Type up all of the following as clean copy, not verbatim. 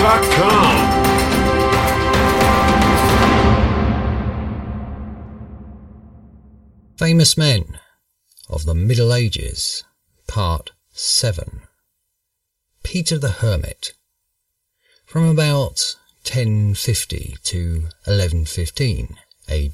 Famous Men of the Middle Ages, Part 7. Peter the Hermit. From about 1050 to 1115 AD.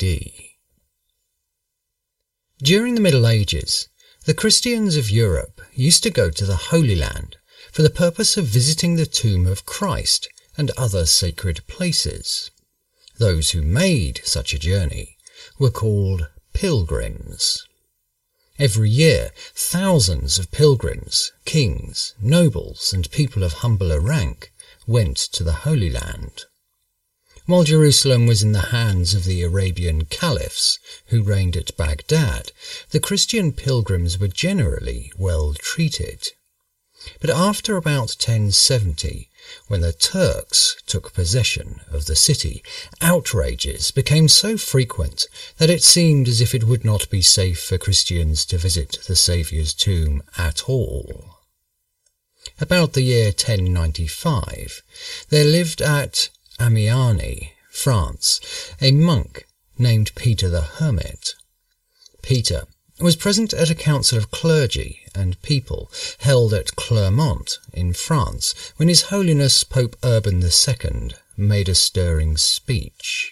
During the Middle Ages, the Christians of Europe used to go to the Holy Land for the purpose of visiting the tomb of Christ and other sacred places. Those who made such a journey were called pilgrims. Every year, thousands of pilgrims, kings, nobles, and people of humbler rank went to the Holy Land. While Jerusalem was in the hands of the Arabian caliphs who reigned at Baghdad, the Christian pilgrims were generally well treated. But after about 1070, when the Turks took possession of the city, outrages became so frequent that it seemed as if it would not be safe for Christians to visit the Saviour's tomb at all. About the year 1095, there lived at Amiens, France, a monk named Peter the Hermit. Peter was present at a council of clergy and people held at Clermont in France when His Holiness Pope Urban II made a stirring speech.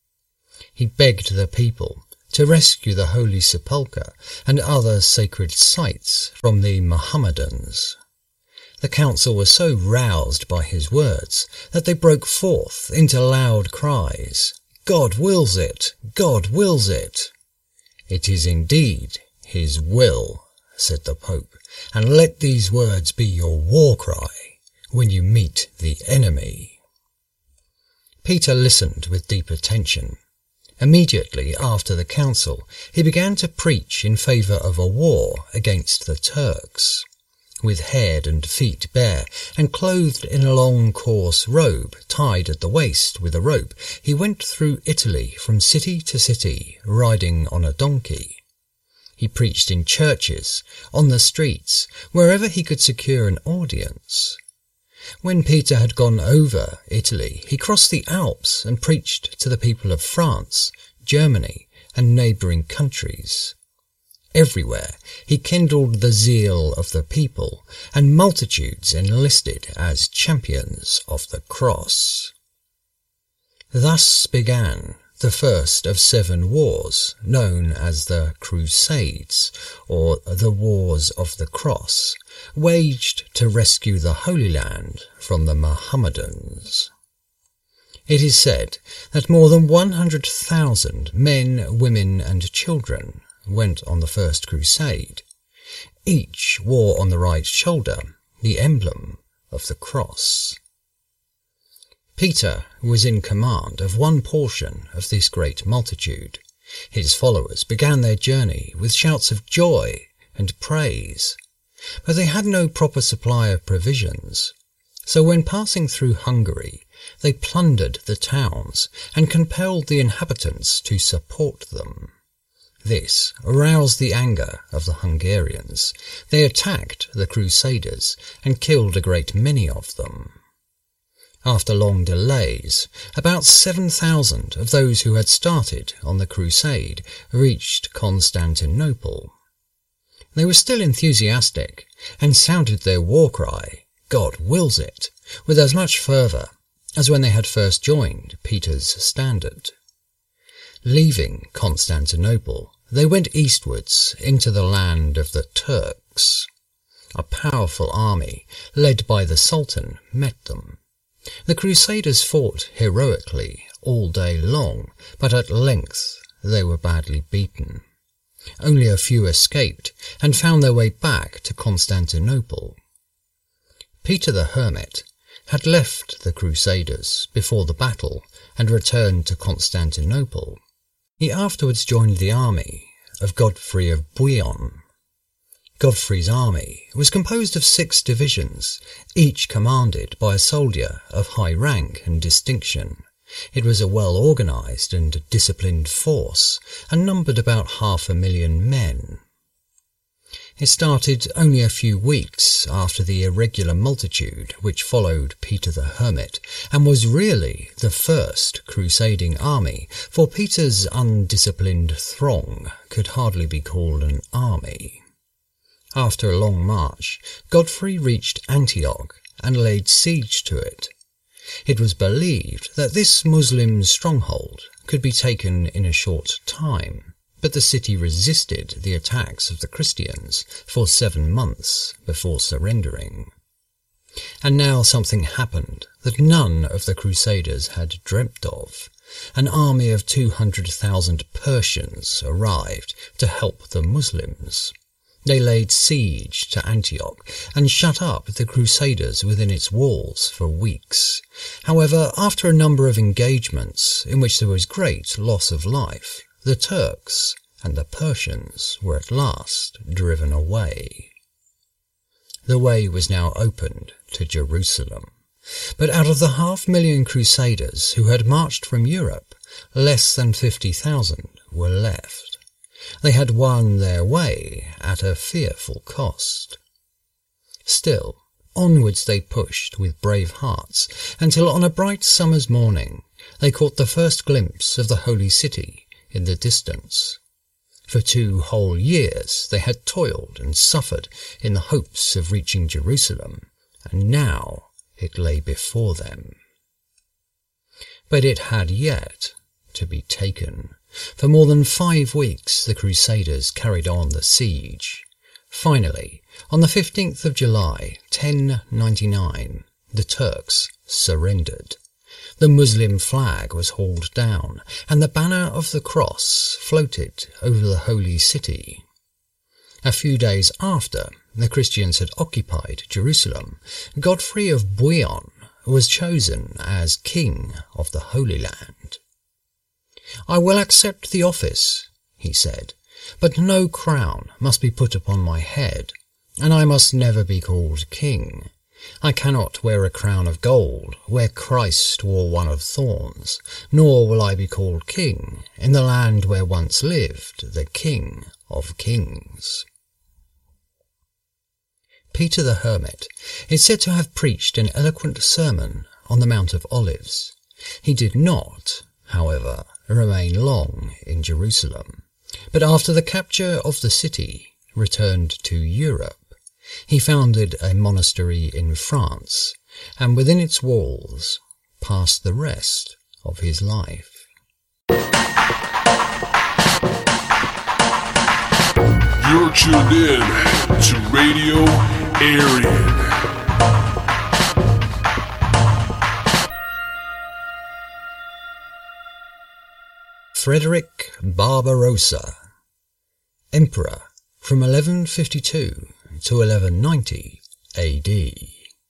He begged the people to rescue the Holy Sepulchre and other sacred sites from the Mohammedans. The council was so roused by his words that they broke forth into loud cries, "God wills it! God wills it!" "It is indeed His will," said the Pope, "and let these words be your war cry when you meet the enemy." Peter listened with deep attention. Immediately after the council, he began to preach in favour of a war against the Turks. With head and feet bare, and clothed in a long coarse robe tied at the waist with a rope, he went through Italy from city to city, riding on a donkey. He preached in churches, on the streets, wherever he could secure an audience. When Peter had gone over Italy, he crossed the Alps and preached to the people of France, Germany, and neighbouring countries. Everywhere he kindled the zeal of the people, and multitudes enlisted as champions of the cross. Thus began the first of 7 wars, known as the Crusades, or the Wars of the Cross, waged to rescue the Holy Land from the Mohammedans. It is said that more than 100,000 men, women, and children went on the first crusade. Each wore on the right shoulder the emblem of the cross. Peter was in command of one portion of this great multitude. His followers began their journey with shouts of joy and praise, but they had no proper supply of provisions. So when passing through Hungary, they plundered the towns and compelled the inhabitants to support them. This aroused the anger of the Hungarians. They attacked the Crusaders and killed a great many of them. After long delays, about 7,000 of those who had started on the crusade reached Constantinople. They were still enthusiastic and sounded their war cry, "God wills it," with as much fervour as when they had first joined Peter's standard. Leaving Constantinople, they went eastwards into the land of the Turks. A powerful army, led by the Sultan, met them. The Crusaders fought heroically all day long, but at length they were badly beaten. Only a few escaped and found their way back to Constantinople. Peter the Hermit had left the Crusaders before the battle and returned to Constantinople. He afterwards joined the army of Godfrey of Bouillon. Godfrey's army was composed of 6 divisions, each commanded by a soldier of high rank and distinction. It was a well-organised and disciplined force, and numbered about 500,000 men. It started only a few weeks after the irregular multitude which followed Peter the Hermit, and was really the first crusading army, for Peter's undisciplined throng could hardly be called an army. After a long march, Godfrey reached Antioch and laid siege to it. It was believed that this Muslim stronghold could be taken in a short time, but the city resisted the attacks of the Christians for 7 months before surrendering. And now something happened that none of the Crusaders had dreamt of. An army of 200,000 Persians arrived to help the Muslims. They laid siege to Antioch and shut up the Crusaders within its walls for weeks. However, after a number of engagements in which there was great loss of life, the Turks and the Persians were at last driven away. The way was now opened to Jerusalem. But out of the 500,000 Crusaders who had marched from Europe, less than 50,000 were left. They had won their way at a fearful cost. Still, onwards they pushed with brave hearts, until on a bright summer's morning they caught the first glimpse of the holy city in the distance. For 2 whole years they had toiled and suffered in the hopes of reaching Jerusalem, and now it lay before them. But it had yet to be taken. For more than 5 weeks the Crusaders carried on the siege. Finally, on the 15th of July, 1099, the Turks surrendered. The Muslim flag was hauled down, and the banner of the cross floated over the holy city. A few days after the Christians had occupied Jerusalem, Godfrey of Bouillon was chosen as king of the Holy Land. "I will accept the office," he said, "but no crown must be put upon my head, and I must never be called king. I cannot wear a crown of gold where Christ wore one of thorns, nor will I be called king in the land where once lived the King of Kings." Peter the Hermit is said to have preached an eloquent sermon on the Mount of Olives. He did not, however, remain long in Jerusalem, but after the capture of the city returned to Europe. He founded a monastery in France, and within its walls passed the rest of his life. You're tuned in to Radio Aryan. Frederick Barbarossa, Emperor from 1152 to 1190 AD.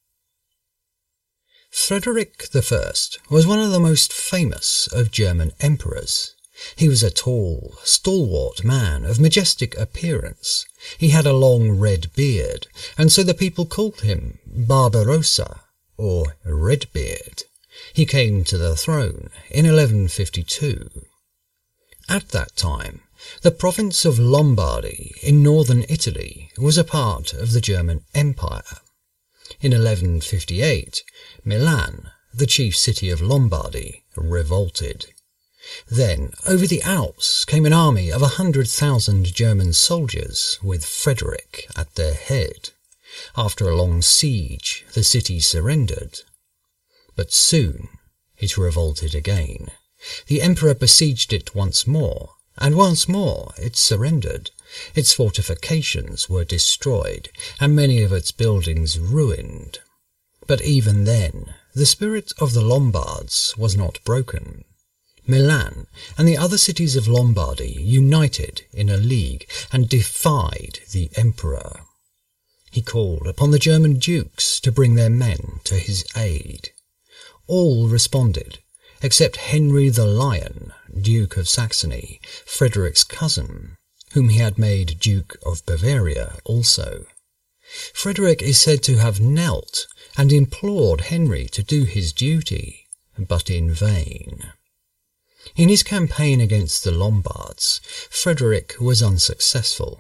Frederick I was one of the most famous of German emperors. He was a tall, stalwart man of majestic appearance. He had a long red beard, and so the people called him Barbarossa, or Redbeard. He came to the throne in 1152. At that time, the province of Lombardy in northern Italy was a part of the German Empire. In 1158, Milan, the chief city of Lombardy, revolted. Then, over the Alps came an army of 100,000 German soldiers with Frederick at their head. After a long siege, the city surrendered. But soon it revolted again. The emperor besieged it once more, and once more it surrendered. Its fortifications were destroyed, and many of its buildings ruined. But even then, the spirit of the Lombards was not broken. Milan and the other cities of Lombardy united in a league and defied the emperor. He called upon the German dukes to bring their men to his aid. All responded, except Henry the Lion, Duke of Saxony, Frederick's cousin, whom he had made Duke of Bavaria also. Frederick is said to have knelt and implored Henry to do his duty, but in vain. In his campaign against the Lombards, Frederick was unsuccessful.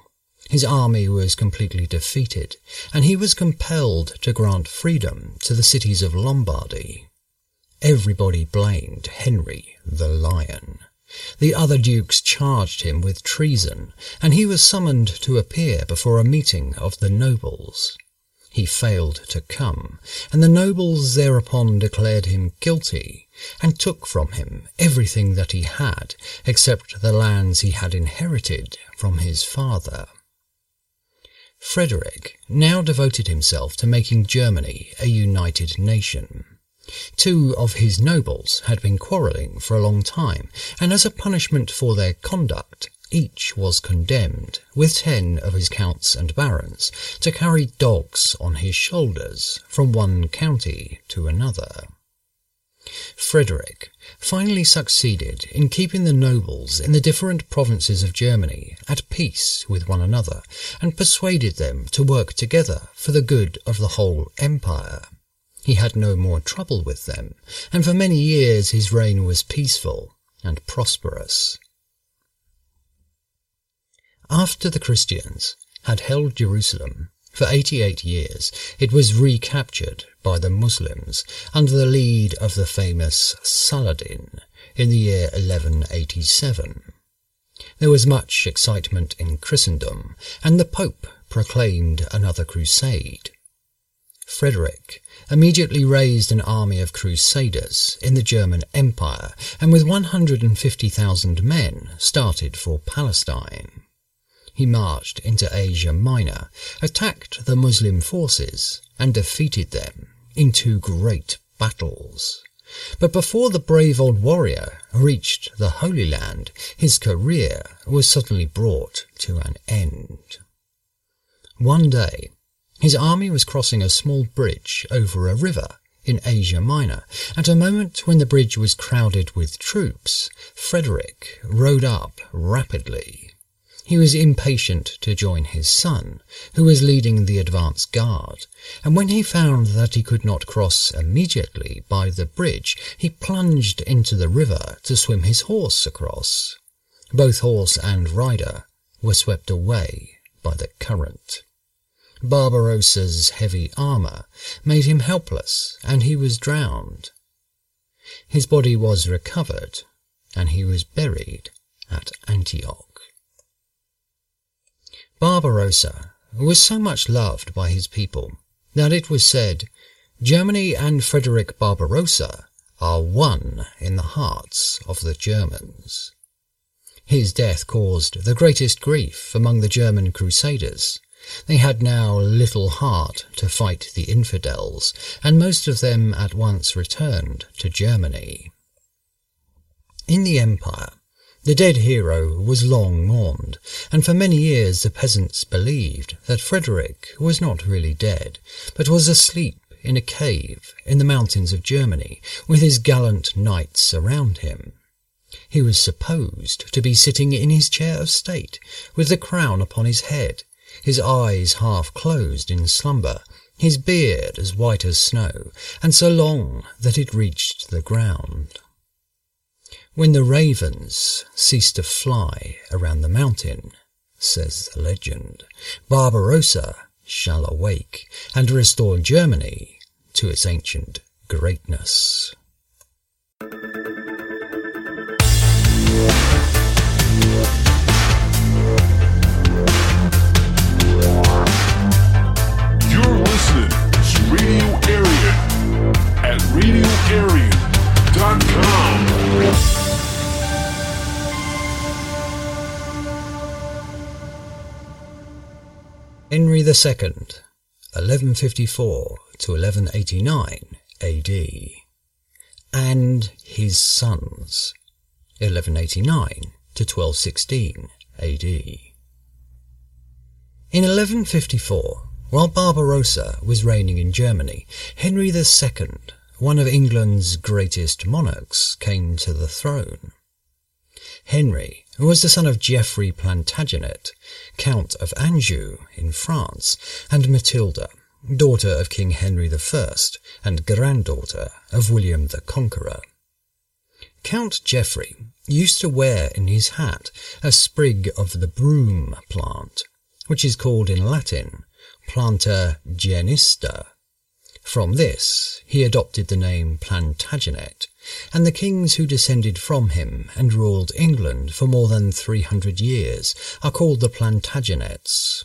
His army was completely defeated, and he was compelled to grant freedom to the cities of Lombardy. Everybody blamed Henry the Lion. The other dukes charged him with treason, and he was summoned to appear before a meeting of the nobles. He failed to come, and the nobles thereupon declared him guilty, and took from him everything that he had, except the lands he had inherited from his father. Frederick now devoted himself to making Germany a united nation. 2 of his nobles had been quarrelling for a long time, and as a punishment for their conduct, each was condemned, with 10 of his counts and barons, to carry dogs on his shoulders from one county to another. Frederick finally succeeded in keeping the nobles in the different provinces of Germany at peace with one another, and persuaded them to work together for the good of the whole empire. He had no more trouble with them, and for many years his reign was peaceful and prosperous. After the Christians had held Jerusalem for 88 years, it was recaptured by the Muslims under the lead of the famous Saladin in the year 1187. There was much excitement in Christendom, and the Pope proclaimed another crusade. Frederick immediately raised an army of crusaders in the German Empire, and with 150,000 men started for Palestine. He marched into Asia Minor, attacked the Muslim forces, and defeated them in 2 great battles. But before the brave old warrior reached the Holy Land, his career was suddenly brought to an end. One day, his army was crossing a small bridge over a river in Asia Minor. At a moment when the bridge was crowded with troops, Frederick rode up rapidly. He was impatient to join his son, who was leading the advance guard, and when he found that he could not cross immediately by the bridge, he plunged into the river to swim his horse across. Both horse and rider were swept away by the current. Barbarossa's heavy armour made him helpless, and he was drowned. His body was recovered, and he was buried at Antioch. Barbarossa was so much loved by his people that it was said, "Germany and Frederick Barbarossa are one in the hearts of the Germans." His death caused the greatest grief among the German crusaders. They had now little heart to fight the infidels, and most of them at once returned to Germany. In the empire, the dead hero was long mourned, and for many years the peasants believed that Frederick was not really dead, but was asleep in a cave in the mountains of Germany, with his gallant knights around him. He was supposed to be sitting in his chair of state, with the crown upon his head, his eyes half closed in slumber, his beard as white as snow, and so long that it reached the ground. When the ravens ceased to fly around the mountain, says the legend, Barbarossa shall awake and restore Germany to its ancient greatness. You're listening to Radio Aryan at radioaryan.com. Henry II, 1154 to 1189 AD, and his sons, 1189 to 1216 AD. In 1154, while Barbarossa was reigning in Germany, Henry II, one of England's greatest monarchs, came to the throne. Henry was the son of Geoffrey Plantagenet, Count of Anjou in France, and Matilda, daughter of King Henry I and granddaughter of William the Conqueror. Count Geoffrey used to wear in his hat a sprig of the broom plant, which is called in Latin Planta Genista. From this he adopted the name Plantagenet, and the kings who descended from him and ruled England for more than 300 years are called the Plantagenets.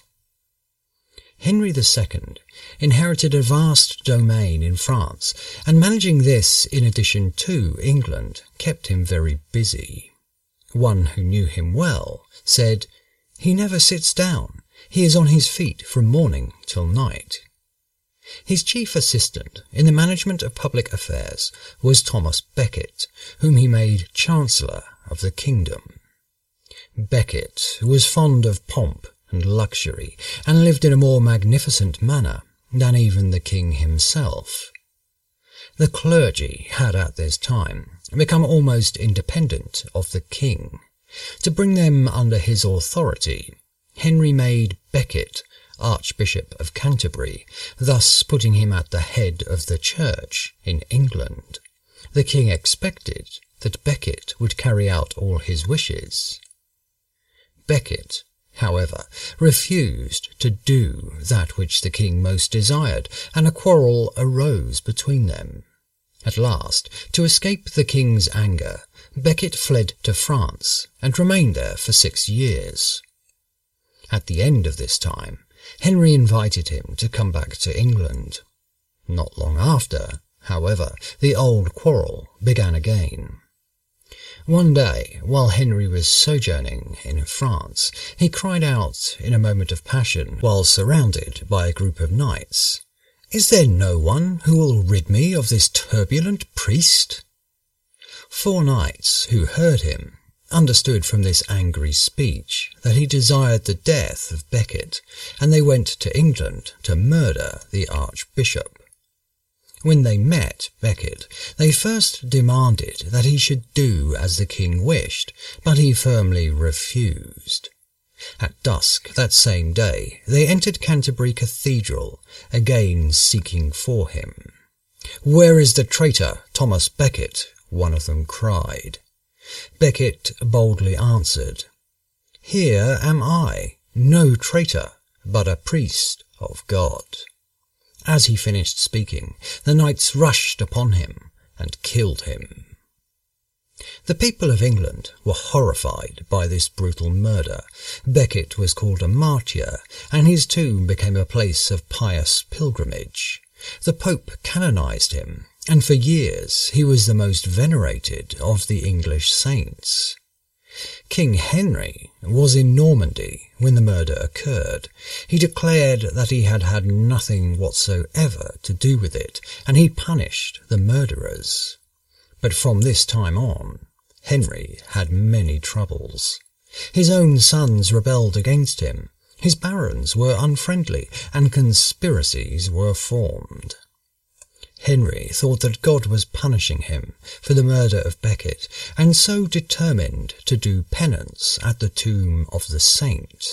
Henry II inherited a vast domain in France, and managing this in addition to England kept him very busy. One who knew him well said, "He never sits down. He is on his feet from morning till night." His chief assistant in the management of public affairs was Thomas Becket, whom he made Chancellor of the kingdom. Becket was fond of pomp and luxury, and lived in a more magnificent manner than even the king himself. The clergy had at this time become almost independent of the king. To bring them under his authority, Henry made Becket Archbishop of Canterbury, thus putting him at the head of the church in England. The king expected that Becket would carry out all his wishes. Becket, however, refused to do that which the king most desired, and a quarrel arose between them. At last, to escape the king's anger, Becket fled to France and remained there for 6 years. At the end of this time, Henry invited him to come back to England. Not long after, however, the old quarrel began again. One day, while Henry was sojourning in France, he cried out in a moment of passion, while surrounded by a group of knights, "Is there no one who will rid me of this turbulent priest?" 4 knights who heard him understood from this angry speech that he desired the death of Becket, and they went to England to murder the archbishop. When they met Becket, they first demanded that he should do as the king wished, but he firmly refused. At dusk that same day, they entered Canterbury Cathedral, again seeking for him. "Where is the traitor, Thomas Becket?" one of them cried. Becket boldly answered, "Here am I, no traitor, but a priest of God." As he finished speaking, the knights rushed upon him and killed him. The people of England were horrified by this brutal murder. Becket was called a martyr, and his tomb became a place of pious pilgrimage. The Pope canonized him, and for years he was the most venerated of the English saints. King Henry was in Normandy when the murder occurred. He declared that he had had nothing whatsoever to do with it, and he punished the murderers. But from this time on, Henry had many troubles. His own sons rebelled against him, his barons were unfriendly, and conspiracies were formed. Henry thought that God was punishing him for the murder of Becket, and so determined to do penance at the tomb of the saint.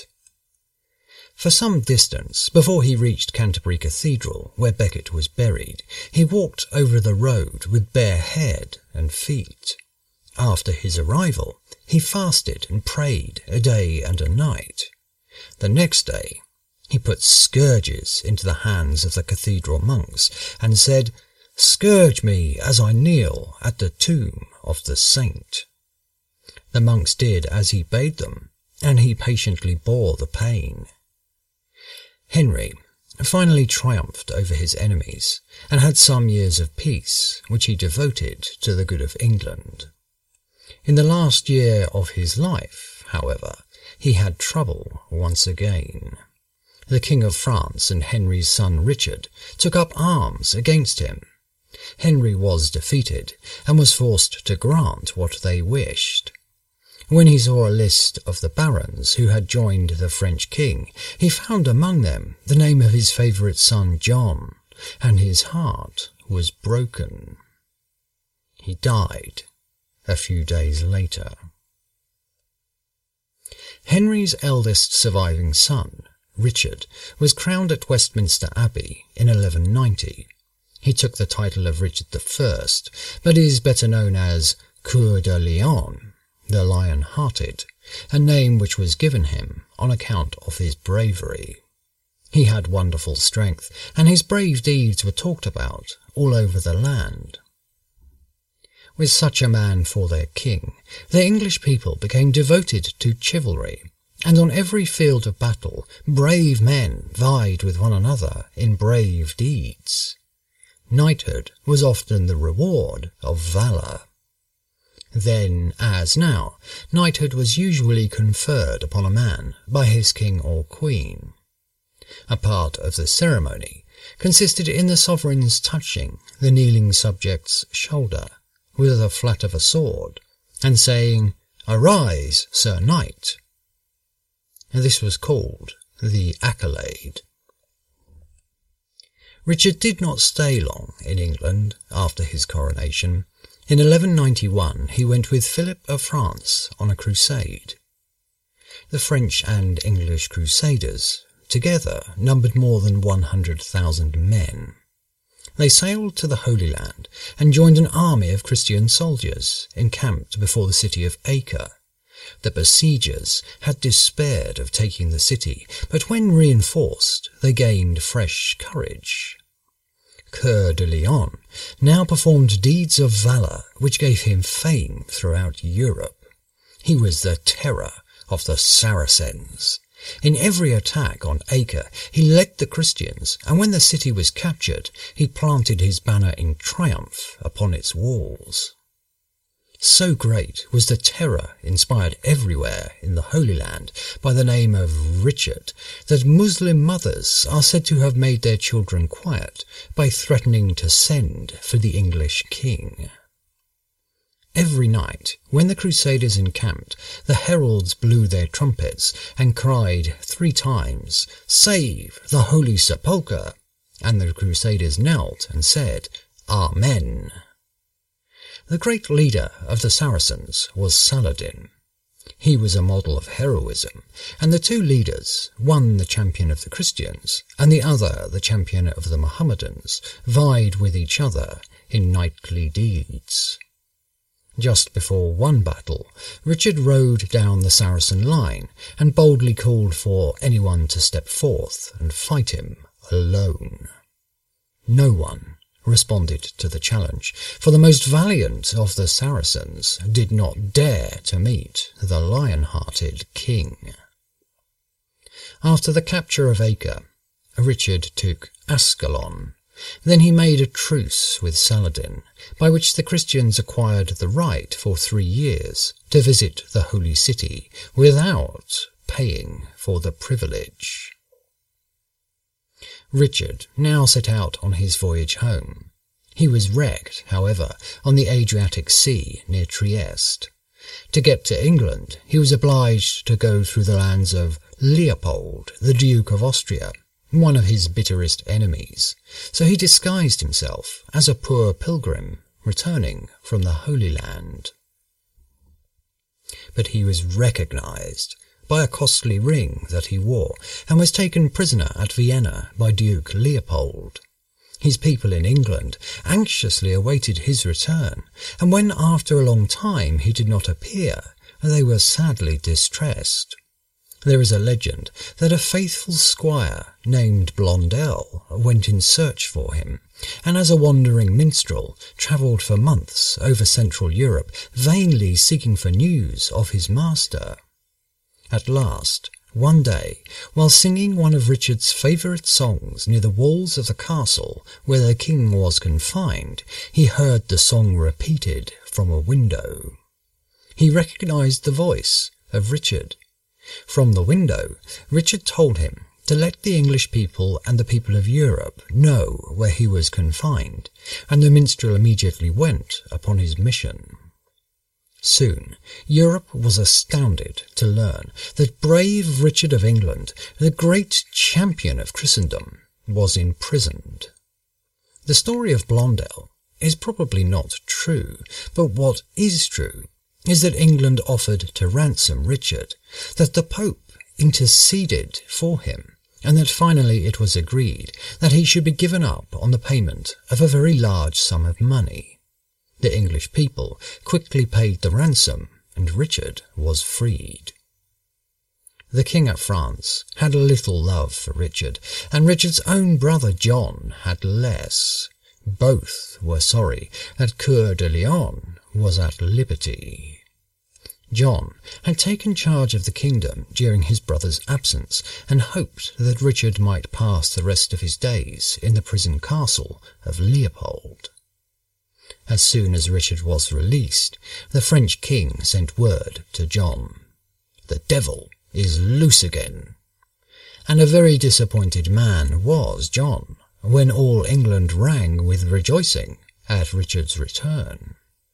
For some distance before he reached Canterbury Cathedral, where Becket was buried, he walked over the road with bare head and feet. After his arrival, he fasted and prayed a day and a night. The next day, he put scourges into the hands of the cathedral monks and said, "Scourge me as I kneel at the tomb of the saint." The monks did as he bade them, and he patiently bore the pain. Henry finally triumphed over his enemies and had some years of peace, which he devoted to the good of England. In the last year of his life, however, he had trouble once again. The King of France and Henry's son Richard took up arms against him. Henry was defeated and was forced to grant what they wished. When he saw a list of the barons who had joined the French king, he found among them the name of his favourite son John, and his heart was broken. He died a few days later. Henry's eldest surviving son, Richard, was crowned at Westminster Abbey in 1190. He took the title of Richard I, but is better known as Coeur de Lion, the Lion-Hearted, a name which was given him on account of his bravery. He had wonderful strength, and his brave deeds were talked about all over the land. With such a man for their king, the English people became devoted to chivalry, and on every field of battle brave men vied with one another in brave deeds. Knighthood was often the reward of valour. Then, as now, knighthood was usually conferred upon a man by his king or queen. A part of the ceremony consisted in the sovereign's touching the kneeling subject's shoulder with the flat of a sword, and saying, "Arise, Sir Knight." This was called the accolade. Richard did not stay long in England after his coronation. In 1191 he went with Philip of France on a crusade. The French and English crusaders together numbered more than 100,000 men. They sailed to the Holy Land and joined an army of Christian soldiers encamped before the city of Acre. The besiegers had despaired of taking the city, but when reinforced they gained fresh courage. Coeur de Lion now performed deeds of valour which gave him fame throughout Europe. He was the terror of the Saracens. In every attack on Acre he led the Christians, and when the city was captured he planted his banner in triumph upon its walls. So great was the terror inspired everywhere in the Holy Land by the name of Richard that Muslim mothers are said to have made their children quiet by threatening to send for the English king. Every night, when the crusaders encamped, the heralds blew their trumpets and cried 3 times, "Save the Holy Sepulchre!" and the crusaders knelt and said, "Amen." The great leader of the Saracens was Saladin. He was a model of heroism, and the 2 leaders, one the champion of the Christians and the other the champion of the Mohammedans, vied with each other in knightly deeds. Just before one battle, Richard rode down the Saracen line and boldly called for anyone to step forth and fight him alone. No one responded to the challenge, for the most valiant of the Saracens did not dare to meet the lion-hearted king. After the capture of Acre, Richard took Ascalon. Then he made a truce with Saladin, by which the Christians acquired the right for 3 years to visit the Holy City without paying for the privilege. Richard now set out on his voyage home. He was wrecked, however, on the Adriatic Sea near Trieste. To get to England, he was obliged to go through the lands of Leopold, the Duke of Austria, one of his bitterest enemies, so he disguised himself as a poor pilgrim returning from the Holy Land. But he was recognized by a costly ring that he wore, and was taken prisoner at Vienna by Duke Leopold. His people in England anxiously awaited his return, and when after a long time he did not appear, they were sadly distressed. There is a legend that a faithful squire named Blondel went in search for him, and as a wandering minstrel travelled for months over Central Europe, vainly seeking for news of his master. At last, one day, while singing one of Richard's favourite songs near the walls of the castle where the king was confined, he heard the song repeated from a window. He recognised the voice of Richard. From the window, Richard told him to let the English people and the people of Europe know where he was confined, and the minstrel immediately went upon his mission. Soon, Europe was astounded to learn that brave Richard of England, the great champion of Christendom, was imprisoned. The story of Blondel is probably not true, but what is true is that England offered to ransom Richard, that the Pope interceded for him, and that finally it was agreed that he should be given up on the payment of a very large sum of money. The English people quickly paid the ransom, and Richard was freed. the king of France had little love for Richard, and Richard's own brother John had less. Both were sorry that Coeur de Lion was at liberty. John had taken charge of the kingdom during his brother's absence and hoped that Richard might pass the rest of his days in the prison castle of Leopold. As soon as Richard was released, the French king sent word to John, "The devil is loose again." And a very disappointed man was John when all England rang with rejoicing at Richard's return.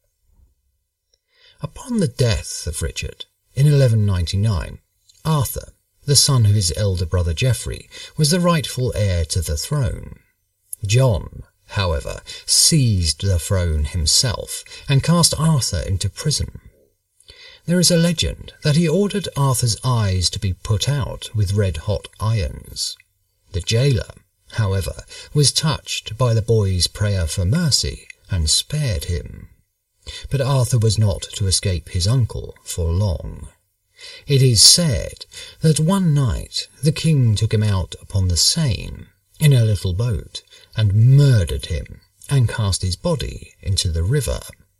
Upon the death of Richard in 1199, Arthur, the son of his elder brother Geoffrey, was the rightful heir to the throne. John, however, seized the throne himself and cast Arthur into prison. There is a legend that he ordered Arthur's eyes to be put out with red-hot irons. The jailer, however, was touched by the boy's prayer for mercy and spared him. But Arthur was not to escape his uncle for long. It is said that one night the king took him out upon the Seine in a little boat and murdered him and cast his body into the river.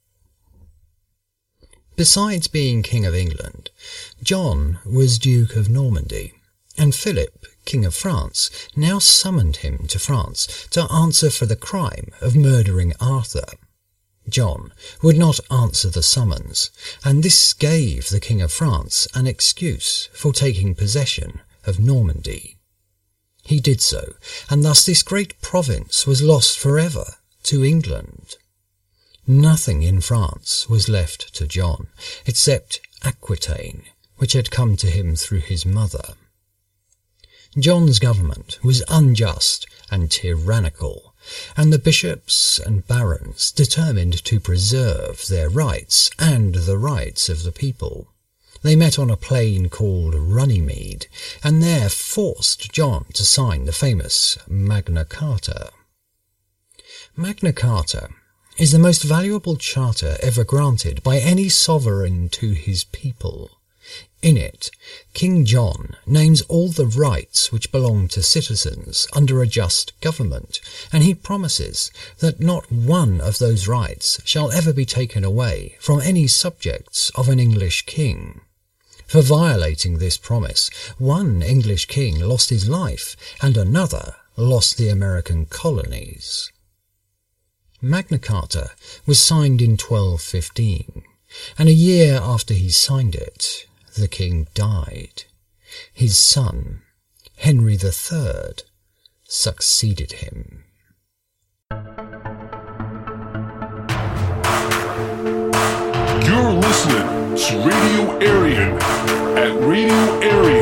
Besides being King of England, John was Duke of Normandy, and Philip, King of France, now summoned him to France to answer for the crime of murdering Arthur. John would not answer the summons, and this gave the King of France an excuse for taking possession of Normandy. He did so, and thus this great province was lost forever to England. Nothing in France was left to John, except Aquitaine, which had come to him through his mother. John's government was unjust and tyrannical, and the bishops and barons determined to preserve their rights and the rights of the people. They met on a plain called Runnymede, and there forced John to sign the famous Magna Carta. Magna Carta is the most valuable charter ever granted by any sovereign to his people. In it, King John names all the rights which belong to citizens under a just government, and he promises that not one of those rights shall ever be taken away from any subjects of an English king. For violating this promise, one English king lost his life, and another lost the American colonies. Magna Carta was signed in 1215, and a year after he signed it, the king died. His son, Henry III, succeeded him. You're listening to Radio Aryan at Radio Aryan.